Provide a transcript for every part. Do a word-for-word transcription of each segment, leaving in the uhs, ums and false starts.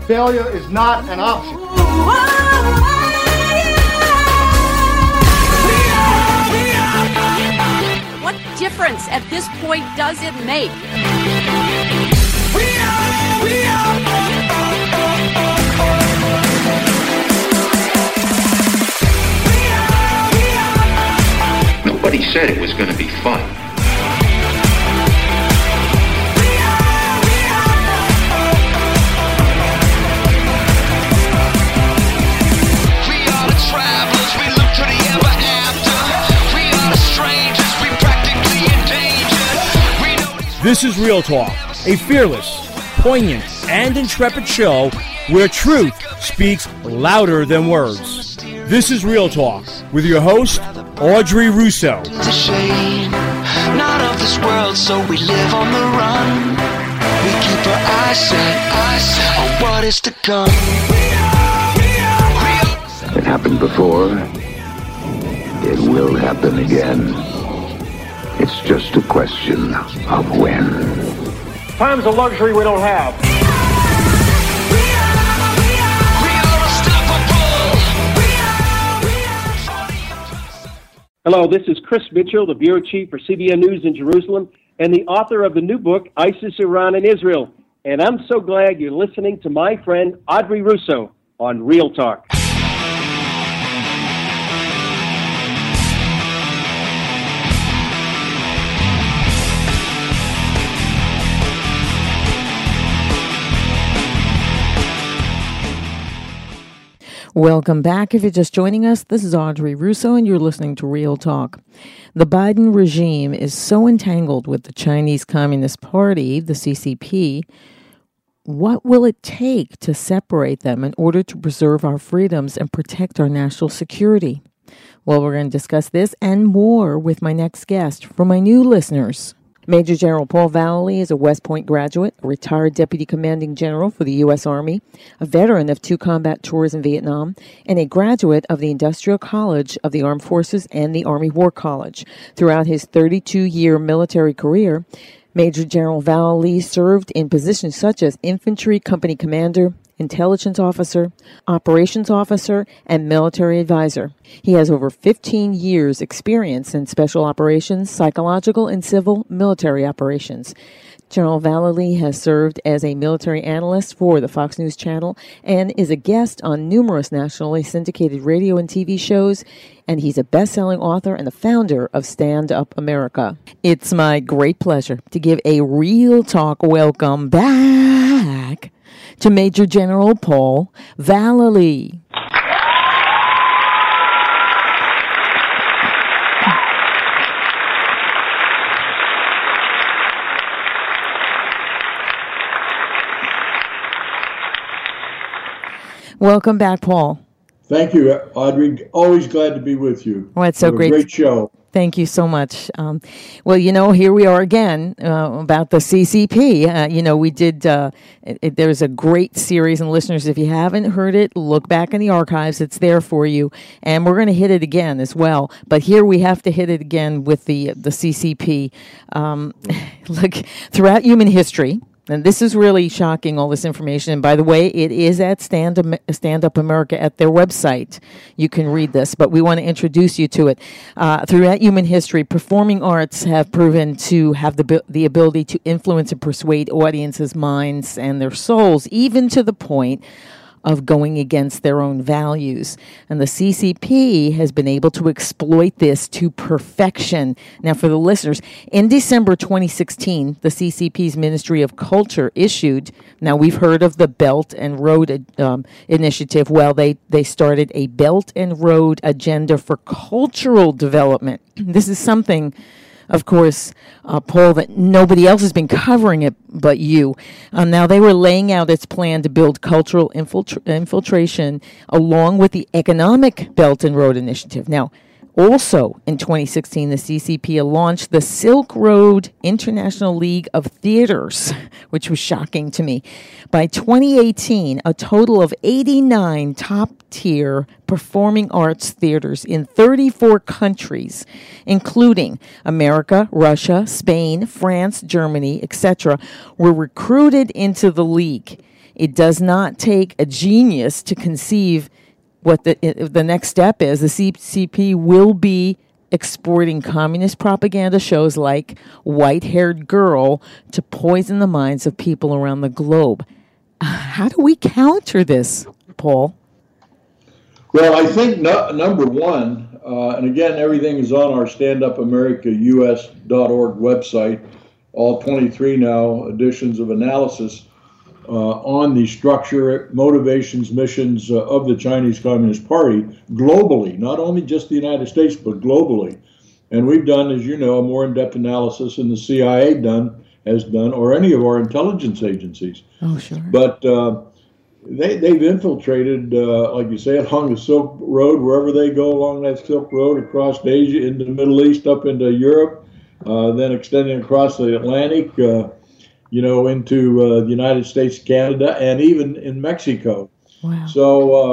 Failure is not an option. What difference at this point does it make? We are, we are. Nobody said it was going to be fun. This is Real Talk, a fearless, poignant, and intrepid show where truth speaks louder than words. This is Real Talk with your host, Audrey Russo. The shame, not of this world, so we live on the run. We keep our eyes set, eyes set on what is to come. It happened before. It will happen again. It's just a question of when. Time's a luxury we don't have. Hello, this is Chris Mitchell, the bureau chief for C B N News in Jerusalem and the author of the new book, ISIS, Iran, and Israel. And I'm so glad you're listening to my friend Audrey Russo on Real Talk. Welcome back. If you're just joining us, this is Audrey Russo, and you're listening to Real Talk. The Biden regime is so entangled with the Chinese Communist Party, the C C P. What will it take to separate them in order to preserve our freedoms and protect our national security? Well, we're going to discuss this and more with my next guest. For my new listeners, Major General Paul Vallely is a West Point graduate, a retired Deputy Commanding General for the U S Army, a veteran of two combat tours in Vietnam, and a graduate of the Industrial College of the Armed Forces and the Army War College. Throughout his thirty-two-year military career, Major General Vallely served in positions such as Infantry Company Commander, Intelligence Officer, Operations Officer, and Military Advisor. He has over fifteen years experience in special operations, psychological, and civil military operations. General Vallely has served as a military analyst for the Fox News Channel and is a guest on numerous nationally syndicated radio and T V shows, and he's a best-selling author and the founder of Stand Up America. It's my great pleasure to give a Real Talk welcome back to Major General Paul Vallely. Welcome back, Paul. Thank you, Audrey. Always glad to be with you. Well, it's so Have great. A great show. Thank you so much. Um, well, you know, here we are again uh, about the C C P. Uh, you know, we did, uh, it, it, there's a great series, and listeners, if you haven't heard it, look back in the archives. It's there for you. And we're going to hit it again as well. But here we have to hit it again with the, the C C P. Um, look, throughout human history, and this is really shocking, all this information. And by the way, it is at Stand, Stand Up America at their website. You can read this, but we want to introduce you to it. Uh, throughout human history, performing arts have proven to have the the ability to influence and persuade audiences' minds and their souls, even to the point of going against their own values. And the C C P has been able to exploit this to perfection. Now, for the listeners, in December twenty sixteen, the C C P's Ministry of Culture issued, now we've heard of the Belt and Road um, Initiative. Well, they, they started a Belt and Road Agenda for Cultural Development. This is something, of course, uh, Paul, that nobody else has been covering it but you. Um, now, they were laying out its plan to build cultural infiltra- infiltration along with the Economic Belt and Road Initiative. Now, also in twenty sixteen, the C C P launched the Silk Road International League of Theaters, which was shocking to me. By twenty eighteen, a total of eighty-nine top-tier performing arts theaters in thirty-four countries, including America, Russia, Spain, France, Germany, et cetera, were recruited into the league. It does not take a genius to conceive what the the next step is. The C C P will be exporting communist propaganda shows like White-Haired Girl to poison the minds of people around the globe. How do we counter this, Paul? Well, I think no, number one, uh, and again, everything is on our stand up america u s dot org website, all twenty-three now editions of analysis uh, on the structure, motivations, missions uh, of the Chinese Communist Party globally, not only just the United States, but globally. And we've done, as you know, a more in-depth analysis than the C I A done has done, or any of our intelligence agencies. Oh, sure. But uh, They, they've infiltrated, uh, like you say, along the Silk Road, wherever they go along that Silk Road, across Asia, into the Middle East, up into Europe, uh, then extending across the Atlantic, uh, you know, into uh, the United States, Canada, and even in Mexico. Wow. So,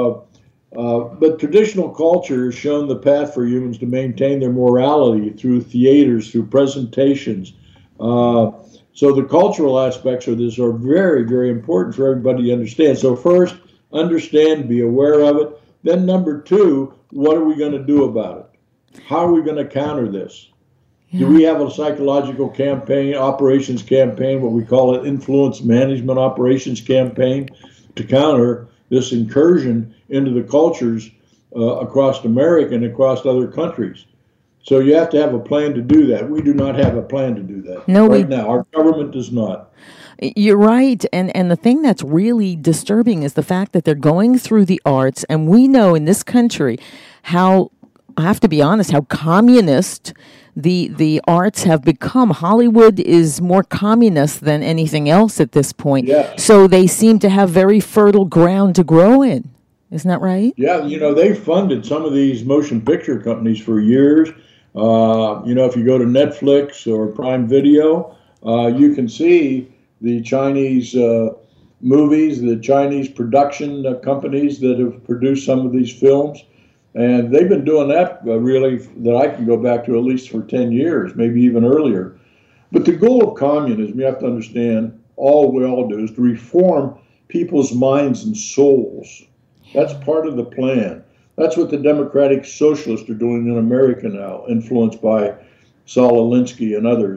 uh, uh, but traditional culture has shown the path for humans to maintain their morality through theaters, through presentations. Uh, So the cultural aspects of this are very, very important for everybody to understand. So first, understand, be aware of it. Then number two, what are we going to do about it? How are we going to counter this? Yeah. Do we have a psychological campaign, operations campaign, what we call an influence management operations campaign, to counter this incursion into the cultures uh, across America and across other countries? So you have to have a plan to do that. We do not have a plan to do that no, right we, now. Our government does not. You're right. And, and the thing that's really disturbing is the fact that they're going through the arts. And we know in this country how, I have to be honest, how communist the the arts have become. Hollywood is more communist than anything else at this point. Yeah. So they seem to have very fertile ground to grow in. Isn't that right? Yeah, you know, they've funded some of these motion picture companies for years. Uh, you know, if you go to Netflix or Prime Video, uh, you can see the Chinese uh, movies, the Chinese production uh, companies that have produced some of these films. And they've been doing that uh, really, that I can go back to at least for ten years, maybe even earlier. But the goal of communism, you have to understand, all we all do is to reform people's minds and souls. That's part of the plan. That's what the Democratic Socialists are doing in America now, influenced by Saul Alinsky and others.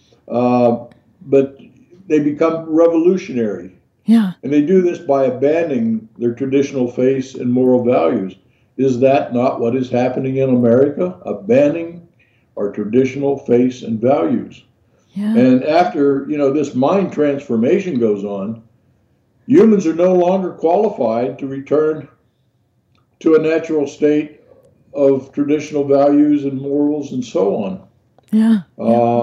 Uh, but they become revolutionary. Yeah. And they do this by abandoning their traditional faith and moral values. Is that not what is happening in America? Abandoning our traditional faith and values. Yeah. And after, you know, this mind transformation goes on, humans are no longer qualified to return to a natural state of traditional values and morals and so on. Yeah. Um,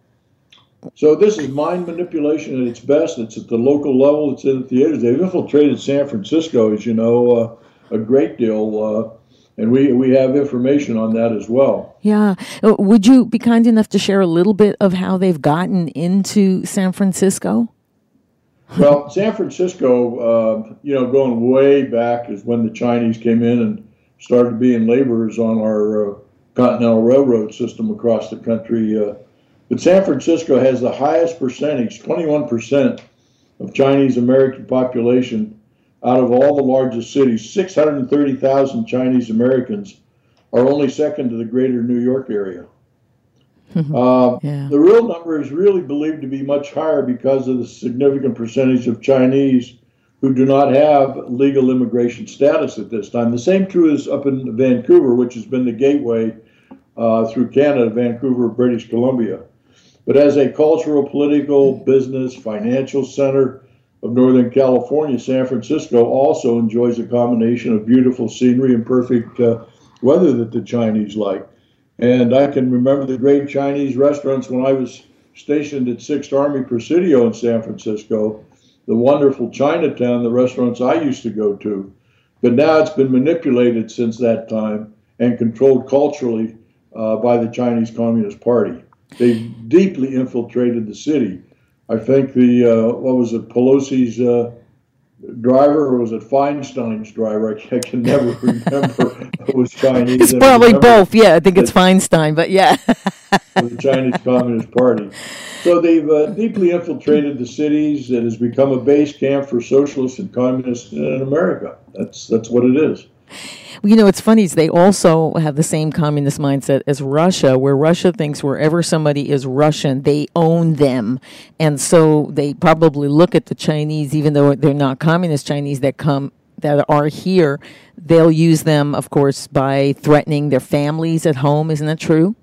so this is mind manipulation at its best. It's at the local level. It's in the theaters. They've infiltrated San Francisco, as you know, uh, a great deal. Uh, and we, we have information on that as well. Yeah. Would you be kind enough to share a little bit of how they've gotten into San Francisco? Well, San Francisco, uh, you know, going way back is when the Chinese came in and started being laborers on our uh, Continental Railroad system across the country. Uh, but San Francisco has the highest percentage, twenty-one percent of Chinese American population out of all the largest cities. six hundred thirty thousand Chinese Americans are only second to the greater New York area. Uh, yeah. The real number is really believed to be much higher because of the significant percentage of Chinese who do not have legal immigration status at this time. The same true is up in Vancouver, which has been the gateway uh, through Canada, Vancouver, British Columbia. But as a cultural, political, business, financial center of Northern California, San Francisco also enjoys a combination of beautiful scenery and perfect uh, weather that the Chinese like. And I can remember the great Chinese restaurants when I was stationed at sixth Army Presidio in San Francisco, the wonderful Chinatown, the restaurants I used to go to. But now it's been manipulated since that time and controlled culturally uh, by the Chinese Communist Party. They've deeply infiltrated the city. I think the, uh, what was it, Pelosi's uh, driver, or was it Feinstein's driver? I, I can never remember. It was Chinese. It's probably both. Yeah, I think it's Feinstein, but yeah. The Chinese Communist Party. So they've uh, deeply infiltrated the cities. It has become a base camp for socialists and communists in America. That's that's what it is. You know, it's funny is they also have the same communist mindset as Russia, where Russia thinks wherever somebody is Russian, they own them. And so they probably look at the Chinese, even though they're not communist Chinese that come that are here, they'll use them, of course, by threatening their families at home. Isn't that true?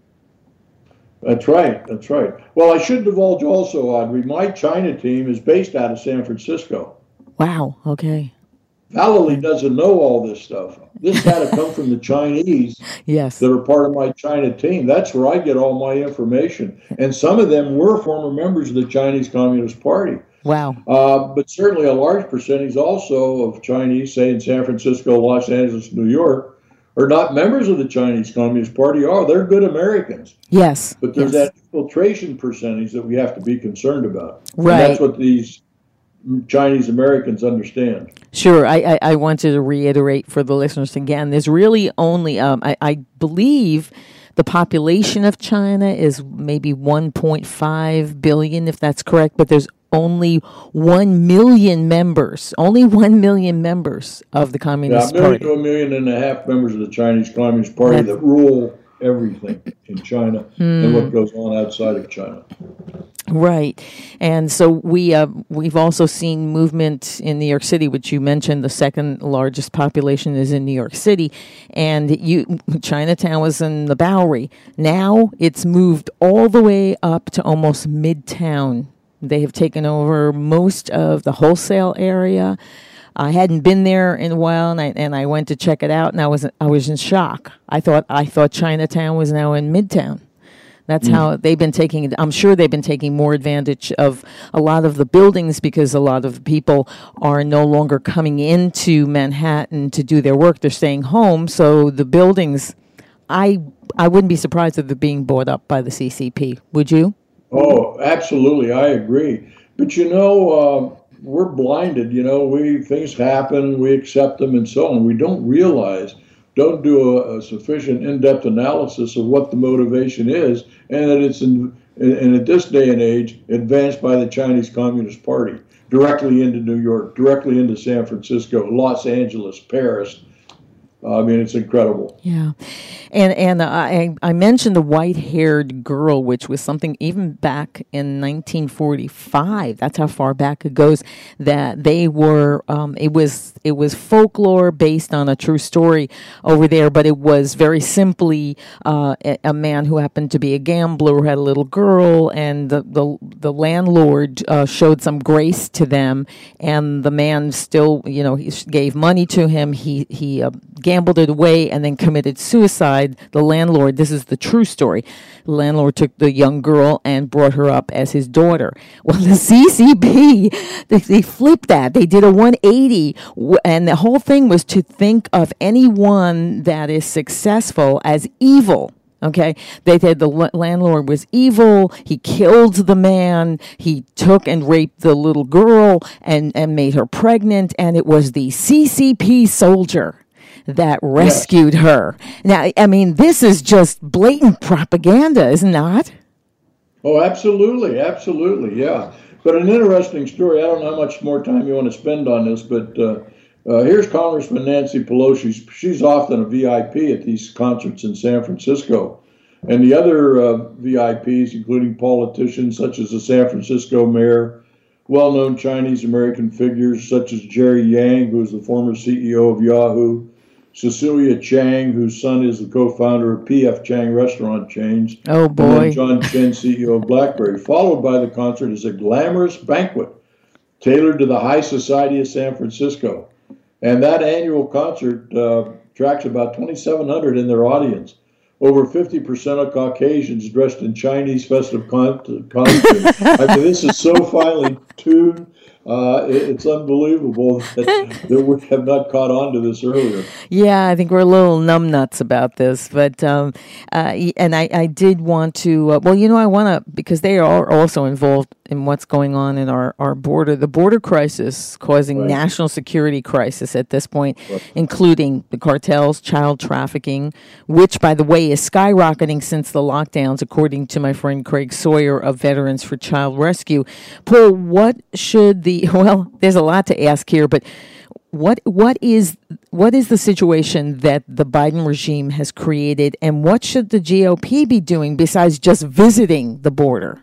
That's right. That's right. Well, I should divulge also, Audrey, my China team is based out of San Francisco. Wow. Okay. Valerie doesn't know all this stuff. This had to come from the Chinese yes. that are part of my China team. That's where I get all my information. And some of them were former members of the Chinese Communist Party. Wow. Uh, but certainly a large percentage also of Chinese, say in San Francisco, Los Angeles, New York, are not members of the Chinese Communist Party. Oh, they're good Americans. Yes. But there's yes. that infiltration percentage that we have to be concerned about. Right. And that's what these Chinese Americans understand. Sure. I, I, I wanted to reiterate for the listeners again, there's really only, um, I, I believe the population of China is maybe one point five billion, if that's correct, but there's only one million members, only one million members of the Communist yeah, a million Party. to a million and a half members of the Chinese Communist Party That's, that rule everything in China mm. and what goes on outside of China. Right, and so we uh, we've also seen movement in New York City, which you mentioned. The second largest population is in New York City, and you Chinatown was in the Bowery. Now it's moved all the way up to almost Midtown. They have taken over most of the wholesale area. I hadn't been there in a while, and I and I went to check it out, and I was I was in shock. I thought I thought Chinatown was now in Midtown. That's mm. how they've been taking. I'm sure they've been taking more advantage of a lot of the buildings because a lot of people are no longer coming into Manhattan to do their work. They're staying home, so the buildings. I I wouldn't be surprised if they're being bought up by the C C P. Would you? Oh, absolutely. I agree. But, you know, uh, we're blinded. You know, we things happen, we accept them and so on. We don't realize, don't do a, a sufficient in-depth analysis of what the motivation is and that it's, in, in at this day and age, advanced by the Chinese Communist Party directly into New York, directly into San Francisco, Los Angeles, Paris. I mean, it's incredible. Yeah. And and I I mentioned the white-haired girl, which was something even back in nineteen forty-five. That's how far back it goes. That they were, um, it was it was folklore based on a true story over there, but it was very simply uh, a, a man who happened to be a gambler who had a little girl, and the the, the landlord uh, showed some grace to them, and the man still, you know, he gave money to him. He he uh, gambled it away and then committed suicide. The landlord, this is the true story, the landlord took the young girl and brought her up as his daughter. Well, the C C P, they, they flipped that. They did a one eighty, and the whole thing was to think of anyone that is successful as evil. Okay, they said the landlord was evil. He killed the man. He took and raped the little girl and, and made her pregnant, and it was the C C P soldier that rescued yes. her. Now, I mean, this is just blatant propaganda, is it not? Oh, absolutely, absolutely, yeah. But an interesting story. I don't know how much more time you want to spend on this, but uh, uh, here's Congressman Nancy Pelosi. She's often a V I P at these concerts in San Francisco. And the other uh, V I Ps, including politicians such as the San Francisco mayor, well-known Chinese-American figures such as Jerry Yang, who's the former C E O of Yahoo, Cecilia Chang, whose son is the co-founder of P F Chang restaurant chains. Oh, boy. And then John Chen, C E O of BlackBerry. Followed by the concert is a glamorous banquet tailored to the high society of San Francisco. And that annual concert uh, attracts about twenty-seven hundred in their audience. Over fifty percent of Caucasians dressed in Chinese festive con- costumes. I mean, this is so finely tuned. Uh, it, it's unbelievable that, that we have not caught on to this earlier. Yeah, I think we're a little numbnuts about this, but um, uh, and I, I did want to. Uh, well, you know, I want to because they are also involved in what's going on in our, our border, the border crisis causing Right. national security crisis at this point, Right. including the cartels, child trafficking, which, by the way, is skyrocketing since the lockdowns, according to my friend Craig Sawyer of Veterans for Child Rescue. Paul, what should the well? There's a lot to ask here, but what what is what is the situation that the Biden regime has created, and what should the G O P be doing besides just visiting the border?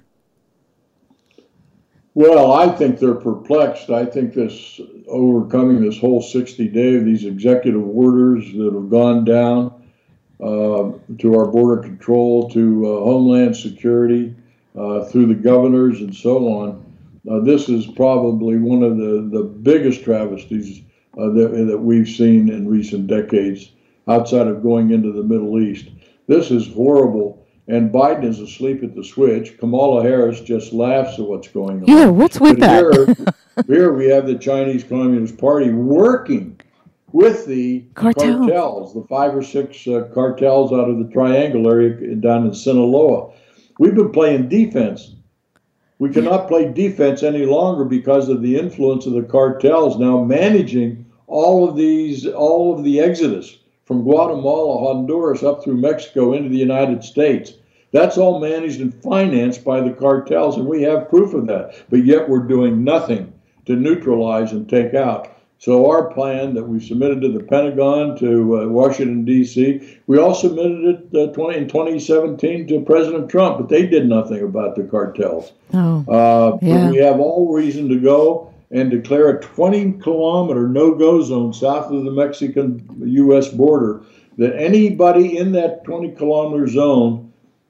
Well, I think they're perplexed. I think this overcoming this whole sixty day of these executive orders that have gone down uh, to our border control, to uh, Homeland Security, uh, through the governors and so on. Uh, this is probably one of the, the biggest travesties uh, that, that we've seen in recent decades outside of going into the Middle East. This is horrible. And Biden is asleep at the switch. Kamala Harris just laughs at what's going on. Yeah, what's with but that? Here, here we have the Chinese Communist Party working with the Cartels. cartels, the five or six uh, cartels out of the Triangle area down in Sinaloa. We've been playing defense. We cannot play defense any longer because of the influence of the cartels now managing all of these, all of the exodus from Guatemala, Honduras, up through Mexico into the United States. That's all managed and financed by the cartels, and we have proof of that. But yet we're doing nothing to neutralize and take out. So our plan that we submitted to the Pentagon, to uh, Washington, D C, we all submitted it uh, twenty, in twenty seventeen to President Trump, but they did nothing about the cartels. Oh, Uh, yeah. but we have all reason to go and declare a twenty kilometer no-go zone south of the Mexican U S border, that anybody in that twenty kilometer zone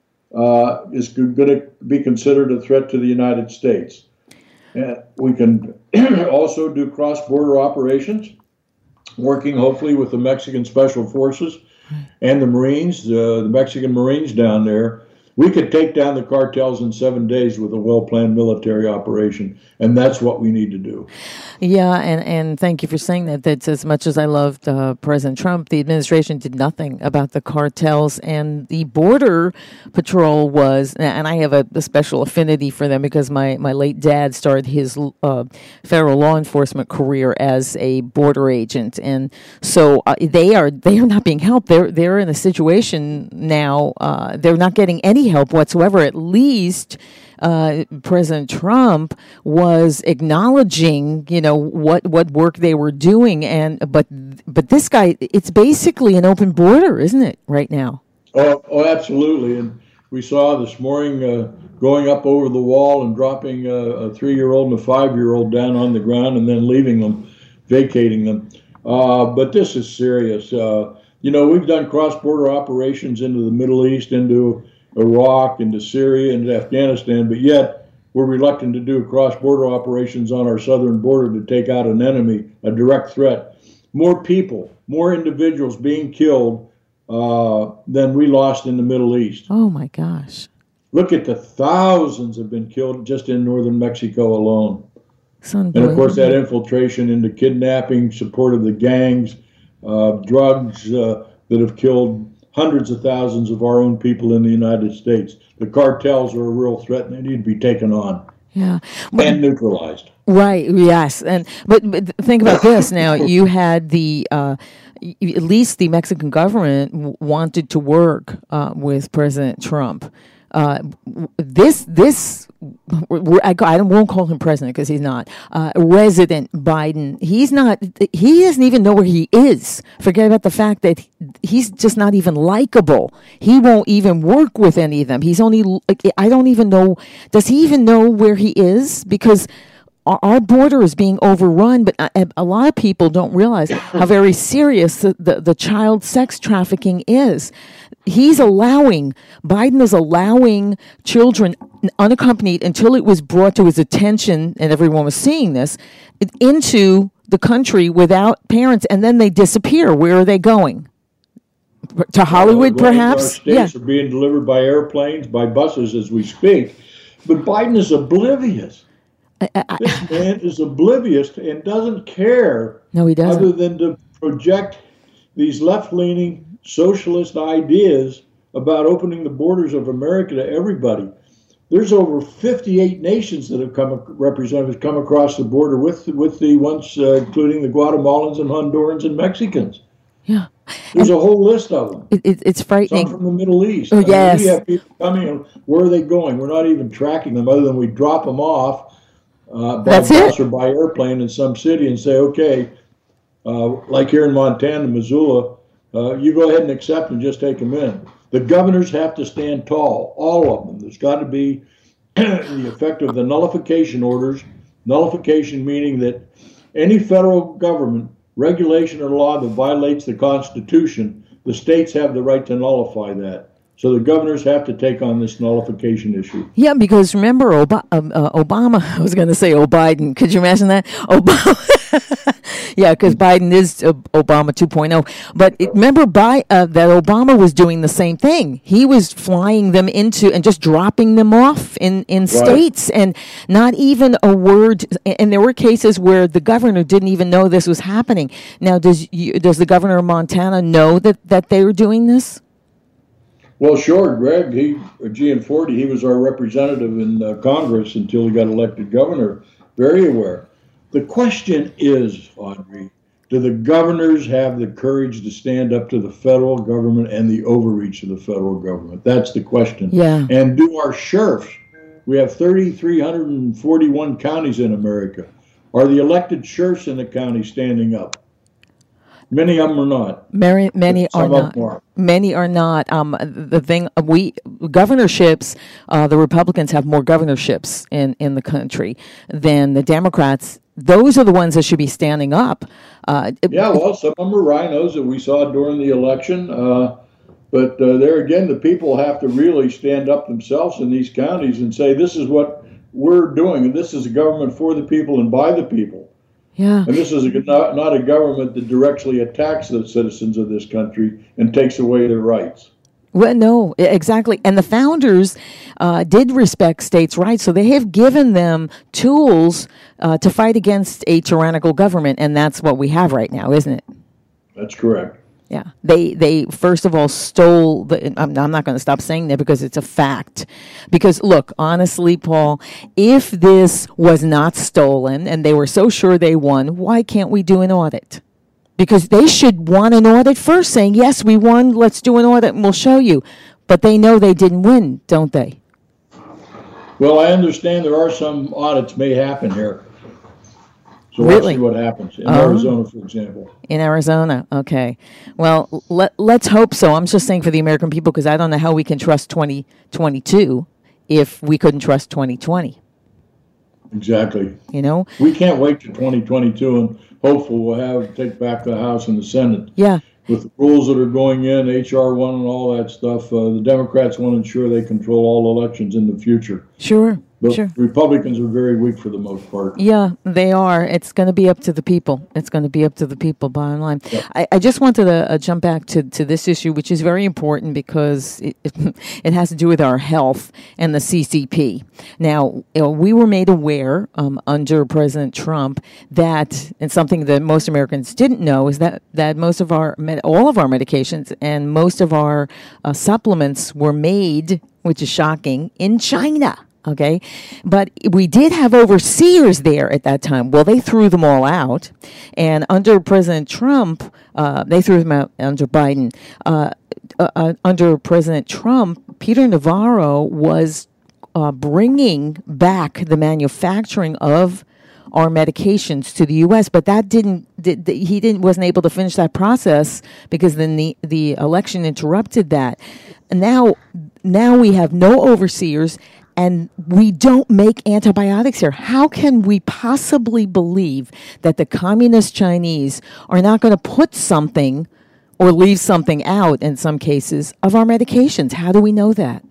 uh, is going to be considered a threat to the United States. And we can also do cross-border operations, working hopefully with the Mexican Special Forces and the Marines, uh, the Mexican Marines down there. We could take down the cartels in seven days with a well-planned military operation, and that's what we need to do. Yeah, and, and thank you for saying that. That's as much as I loved uh, President Trump, the administration did nothing about the cartels, and the Border Patrol was, and I have a, a special affinity for them because my, my late dad started his uh, federal law enforcement career as a border agent, and so uh, they are they are not being helped. They're they're in a situation now. Uh, they're not getting any help whatsoever. At least uh, President Trump was acknowledging, you know, what, what work they were doing, and but but this guy, it's basically an open border, isn't it, right now? Oh, oh absolutely. And we saw this morning uh, going up over the wall and dropping a, a three-year-old and a five-year-old down on the ground and then leaving them, vacating them. Uh, but this is serious. Uh, you know, we've done cross-border operations into the Middle East, into Iraq, into Syria, into Afghanistan, but yet we're reluctant to do cross-border operations on our southern border to take out an enemy, a direct threat. More people, more individuals being killed uh, than we lost in the Middle East. Oh, my gosh. Look at the thousands have been killed just in northern Mexico alone. And of course, that infiltration into kidnapping, support of the gangs, uh, drugs uh, that have killed hundreds of thousands of our own people in the United States. The cartels are a real threat, and they need to be taken on. Yeah. But, and neutralized. Right, yes. And but, but think about this now. You had the, uh, at least the Mexican government w- wanted to work uh, with President Trump. Uh, this, this, I, I won't call him president because he's not. Uh, Resident Biden, he's not, he doesn't even know where he is. Forget about the fact that he's just not even likable. He won't even work with any of them. He's only, I don't even know, does he even know where he is? Because our border is being overrun, but a lot of people don't realize how very serious the, the, the child sex trafficking is. He's allowing, Biden is allowing children unaccompanied until it was brought to his attention, and everyone was seeing this, into the country without parents, and then they disappear. Where are they going? To Hollywood, well, perhaps? Our states yeah. are being delivered by airplanes, by buses as we speak. But Biden is oblivious. I, I, This man is oblivious and doesn't care. No, he doesn't. Other than to project these left-leaning socialist ideas about opening the borders of America to everybody. There's over fifty-eight nations that have come representatives come across the border with with the ones, uh, including the Guatemalans and Hondurans and Mexicans. Yeah, there's and a whole list of them. It, it, it's frightening. Some from the Middle East. Oh, I mean, yes. we have people coming, and where are they going? We're not even tracking them, other than we drop them off uh, by That's bus it? or by airplane in some city and say, okay, uh, like here in Montana, Missoula, uh, you go ahead and accept and just take them in. The governors have to stand tall, all of them. There's got to be the effect of the nullification orders. Nullification meaning that any federal government regulation or law that violates the Constitution, the states have the right to nullify that. So the governors have to take on this nullification issue. Yeah, because remember Ob- um, uh, Obama, I was going to say oh Biden. Could you imagine that? Obama. Yeah, because Biden is uh, Obama two point oh. But it, remember by, uh, that Obama was doing the same thing. He was flying them into and just dropping them off in, in Right. states and not even a word. And there were cases where the governor didn't even know this was happening. Now, does you, does the governor of Montana know that, that they were doing this? Well, sure, Greg, he, Gianforte, he was our representative in uh, Congress until he got elected governor. Very aware. The question is, Audrey, do the governors have the courage to stand up to the federal government and the overreach of the federal government? That's the question. Yeah. And do our sheriffs, we have three thousand three hundred forty-one counties in America, are the elected sheriffs in the county standing up? Many of them are not. Many, many Some are of not. them are. Many are not. Um, the thing we governorships, uh, the Republicans have more governorships in, in the country than the Democrats. Those are the ones that should be standing up. Uh, Yeah, well, some of them are rhinos that we saw during the election. Uh, but uh, there again, the people have to really stand up themselves in these counties and say, this is what we're doing, and this is a government for the people and by the people. Yeah. And this is a, not, not a government that directly attacks the citizens of this country and takes away their rights. Well, no, exactly. And the founders uh, did respect states' rights, so they have given them tools uh, to fight against a tyrannical government, and that's what we have right now, isn't it? That's correct. Yeah, they they first of all stole the. I'm, I'm not going to stop saying that because it's a fact. Because look, honestly, Paul, if this was not stolen and they were so sure they won, why can't we do an audit? Because they should want an audit first, saying yes, we won. Let's do an audit and we'll show you. But they know they didn't win, don't they? Well, I understand there are some audits may happen here. So Really? we'll see what happens in Oh. Arizona, for example. In Arizona, okay. Well, let, let's hope so. I'm just saying for the American people because I don't know how we can trust twenty twenty-two if we couldn't trust twenty twenty. Exactly. You know? We can't wait to twenty twenty-two and hopefully we'll have take back the House and the Senate. Yeah. With the rules that are going in, H R one and all that stuff, uh, the Democrats want to ensure they control all elections in the future. Sure. But Sure. Republicans are very weak for the most part. Yeah, they are. It's going to be up to the people. It's going to be up to the people, bottom line. Yep. I, I just wanted to uh, jump back to, to this issue, which is very important because it, it, it has to do with our health and the C C P. Now, you know, we were made aware um, under President Trump that, and something that most Americans didn't know, is that, that most of our, med- all of our medications and most of our uh, supplements were made, which is shocking, in China. Okay, but we did have overseers there at that time. Well, they threw them all out, and under President Trump, uh, they threw them out under Biden. Uh, uh, under President Trump, Peter Navarro was uh, bringing back the manufacturing of our medications to the U S, but that didn't. Did, he didn't wasn't able to finish that process because then the the election interrupted that. Now, now we have no overseers. And we don't make antibiotics here. How can we possibly believe that the communist Chinese are not going to put something or leave something out, in some cases, of our medications? How do we know that?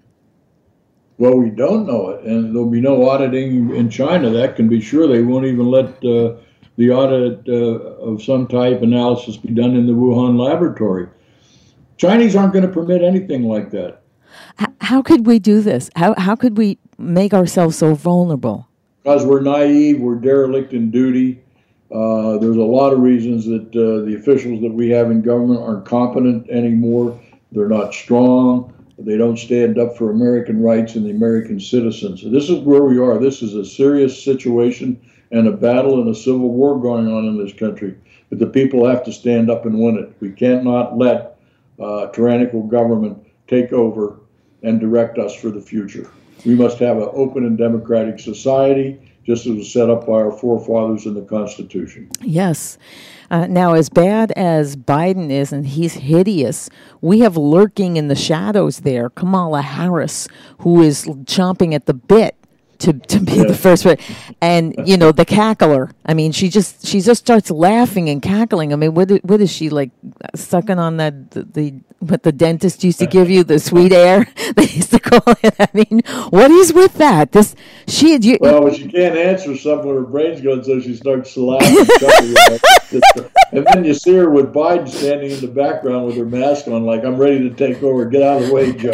Well, we don't know it, and there'll be no auditing in China. That can be sure. They won't even let uh, the audit uh, of some type analysis be done in the Wuhan laboratory. Chinese aren't going to permit anything like that. How could we do this? How how could we make ourselves so vulnerable? because we're naive, we're derelict in duty. Uh, there's a lot of reasons that uh, the officials that we have in government aren't competent anymore. They're not strong. They don't stand up for American rights and the American citizens. So this is where we are. This is a serious situation and a battle and a civil war going on in this country. But the people have to stand up and win it. We cannot let uh, tyrannical government take over and direct us for the future. We must have an open and democratic society, just as was set up by our forefathers in the Constitution. Yes. Uh, now, as bad as Biden is, and he's hideous, we have lurking in the shadows there Kamala Harris, who is chomping at the bit to, to be yes. the first one. And, you know, the cackler. I mean, she just she just starts laughing and cackling. I mean, what, what is she, like, sucking on that, the, the what the dentist used to give you, the sweet air? They used to call it. I mean, what is with that? This she. You, well, when she can't answer something, her brain's going, so she starts laughing. And then you see her with Biden standing in the background with her mask on, like, I'm ready to take over. Get out of the way, Joe.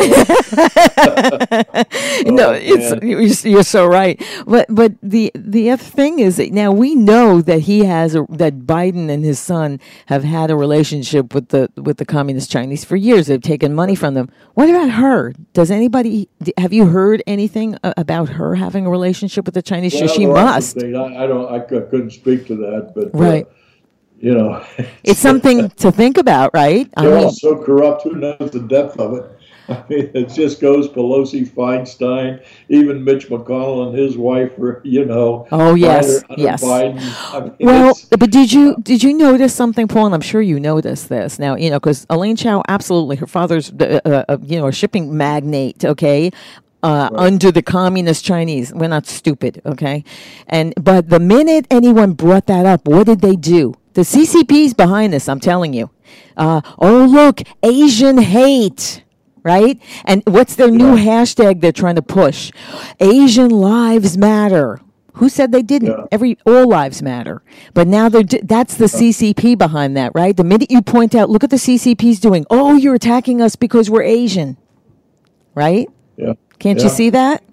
oh, no, it's you're, you're so right. But but the the other thing is that now we know that he has a, that Biden and his son have had a relationship with the with the Communist Chinese for years. They've taken money from them. What about her? Does anybody have you heard anything about her having a relationship with the Chinese? Well, she well, must. I, I don't. I couldn't speak to that, but right. Uh, you know, it's something to think about, right? They're I mean, all so corrupt. Who knows the depth of it? I mean, it just goes Pelosi, Feinstein, even Mitch McConnell and his wife were, you know. Oh yes, Hunter, yes. Biden. I mean, well, but did you did you notice something, Paul? And I'm sure you noticed this. Now, you know, because Elaine Chao, absolutely, her father's, uh, uh, you know, a shipping magnate. Okay. Uh, right. Under the Communist Chinese. We're not stupid, okay? And but the minute anyone brought that up, what did they do? The C C P's behind this, I'm telling you. Uh, oh, look, Asian hate, right? And what's their new yeah. hashtag they're trying to push? Asian lives matter. Who said they didn't? Yeah. Every all lives matter. But now they're that's the C C P behind that, right? The minute you point out, look at the C C P's doing. Oh, you're attacking us because we're Asian, right? Yeah. Can't yeah. you see that?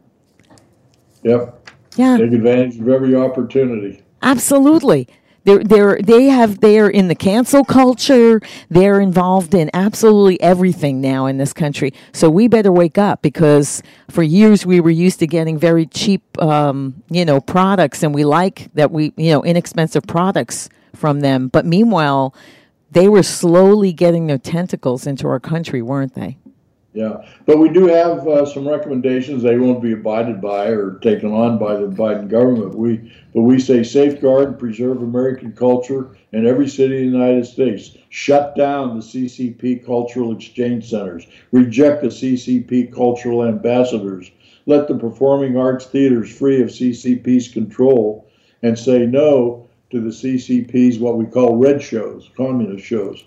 Yep. Yeah. Take advantage of every opportunity. Absolutely. They're, they're, they have, they're in the cancel culture. They're involved in absolutely everything now in this country. So we better wake up, because for years we were used to getting very cheap, um, you know, products, and we like that we, you know, inexpensive products from them. But meanwhile, they were slowly getting their tentacles into our country, weren't they? Yeah, but we do have uh, some recommendations. They won't be abided by or taken on by the Biden government. We, but we say safeguard and preserve American culture in every city in the United States. Shut down the C C P cultural exchange centers. Reject the C C P cultural ambassadors. Let the performing arts theaters free of C C P's control, and say no to the C C P's what we call red shows, communist shows.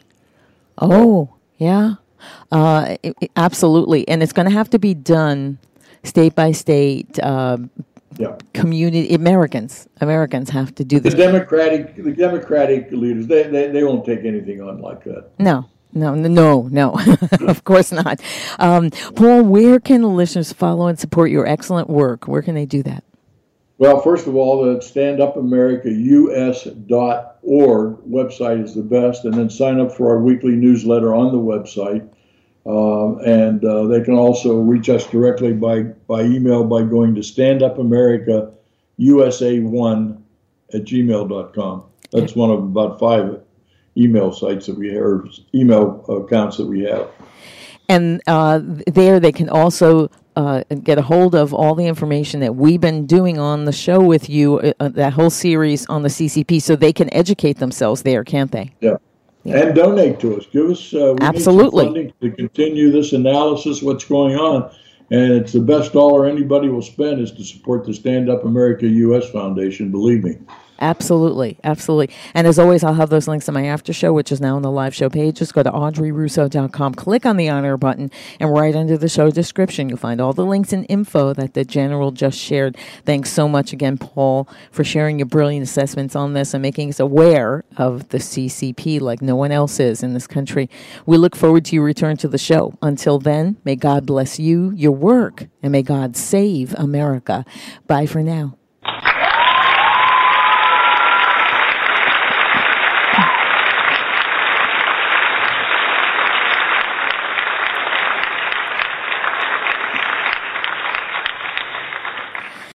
Oh, yeah. Uh, it, it, absolutely, and it's going to have to be done state by state. Uh, yeah. Community Americans, Americans have to do this. The Democratic, the Democratic leaders, they, they they won't take anything on like that. No, no, no, no. Of course not. Um, Paul, where can the listeners follow and support your excellent work? Where can they do that? Well, first of all, the stand up america U S dot org website is the best, and then sign up for our weekly newsletter on the website. Um, and uh, they can also reach us directly by, by email by going to stand up america U S A one at gmail dot com. That's one of about five email sites that we have, or email accounts that we have. And uh, there they can also uh, get a hold of all the information that we've been doing on the show with you, uh, that whole series on the C C P, so they can educate themselves there, can't they? Yeah. Yeah. And donate to us. Give us uh, we absolutely need some funding to continue this analysis, what's going on. And it's the best dollar anybody will spend is to support the Stand Up America U S Foundation, believe me. Absolutely, absolutely. And as always, I'll have those links in my after show, which is now on the live show page. Just go to audrey russo dot com, click on the honor button, and right under the show description, you'll find all the links and info that the General just shared. Thanks so much again, Paul, for sharing your brilliant assessments on this and making us aware of the C C P like no one else is in this country. We look forward to your return to the show. Until then, may God bless you, your work, and may God save America. Bye for now.